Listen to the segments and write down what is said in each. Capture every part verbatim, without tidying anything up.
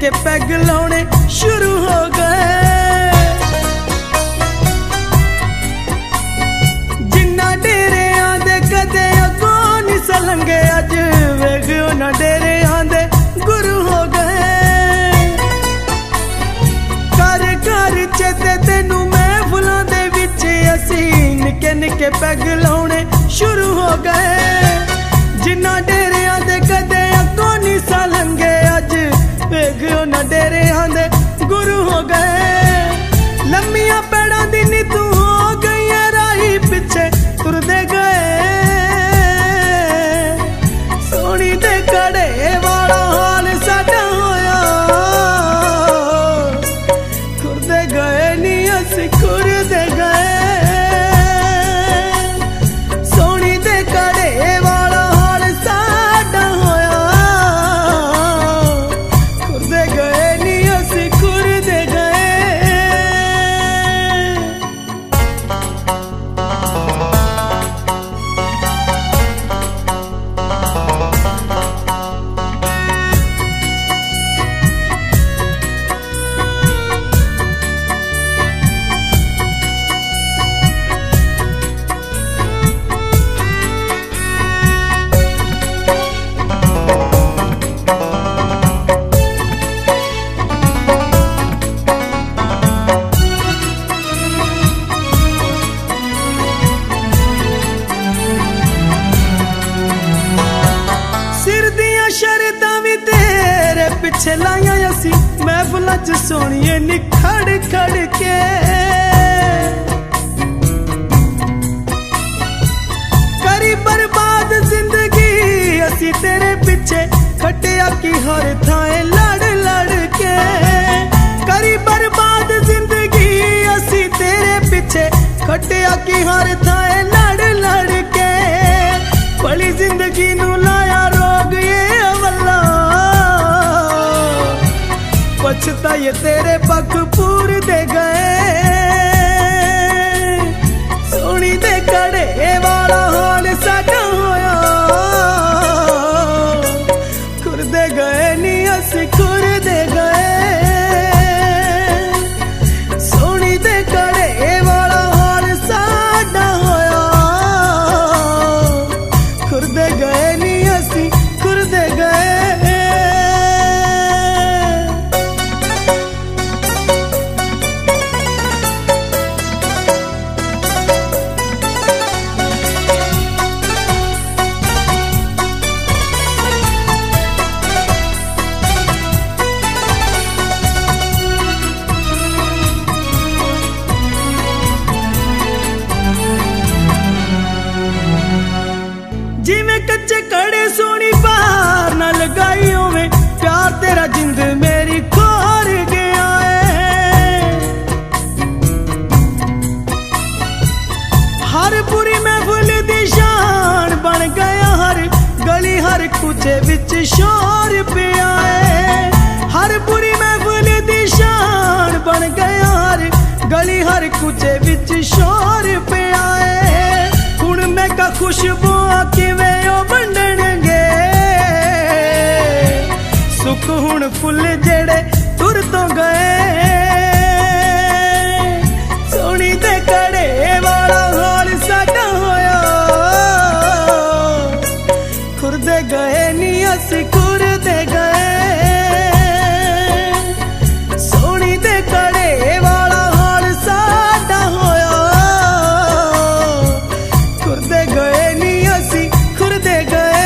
के पैग लाने शुरू हो गए। जिन्ना डेरे आंदे कदे अगों नहीं सलंगे, अज वेख उन्हां डेरे आंदे गुरु हो गए। घर घर चेते तेनू महफिलां दे विच असी निके निके पैग लाने शुरू हो गए। जिन्ना डेरे आंदे कदे अगों नहीं सलंगे, अज वेख उन्हां डेरे आंदे गुरु हो गए। लम्मियां पैड़ां दी नी तू हो गई है राही पिछे तुरदे गए। सोनी दे कड़े वाला हाल साडा होया, खुरदे गए नी असी खुरदे गए। सोनी दे कड़े वाला हाल साडा होया, खुरदे गए नी असी खुरदे गए। शरदां भी तेरे पिछे लाइया असी महफिलां च सोनिए निखड़ खड़ के। करी बर्बाद जिंदगी असी तेरे पिछे, कटिया की हर थाए लड़ लड़ के। करी बर्बाद जिंदगी असी तेरे पिछे, कटिया की हर थाए लड़ लड़ के। भली जिंदगी नू लाया रोग ये अवला, पछताए तेरे पग पूर दे गए। सोनी दे कड़े वाला हाल साडा होया, खुरदे गए नी असी खुरदे गए। सोनी दे कड़े वाला हाल साडा होया, खुरदे गए नी असी खुरदे गए। जिमें कच्चे कड़े सोनी पार न लगाई होवे, प्यार तेरा जिंद मेरी खोर गया है। हर बुरी महफिल दी शान बन गया, हर गली हर कुचे विच शोर पिया है। हर बुरी महफिल दी शान बन गया, हर गली हर कुचे विच शोर पिया है। हुण मैं का खुशबू किवें ओ बंडणगे, सुख हुण फुल जेड़े तुर तो गए। सोनी दे कड़े वाला हाल साडा होया, खुरदे गए नी असी खुरदे गए। सोनी दे कड़े वाला हाल साडा होया, खुरदे गए नी असी खुरदे गए।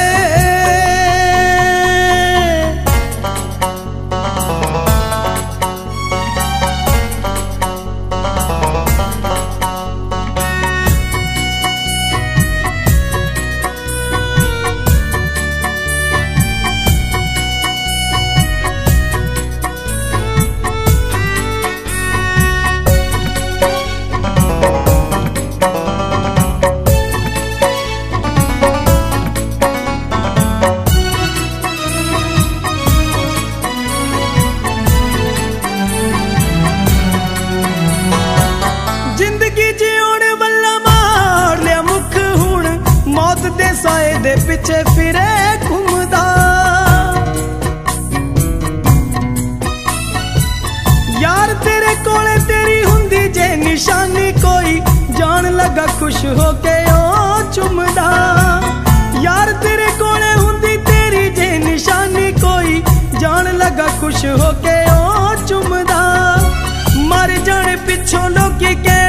साए दे पिछे फिरे घूमदा, निशानी कोई जान लगा खुश होके ओ चुमदा। यार तेरे कोले हुंदी तेरी जे निशानी कोई जान लगा खुश होके ओ चुमदा। मर जाने पिछों लोकी कह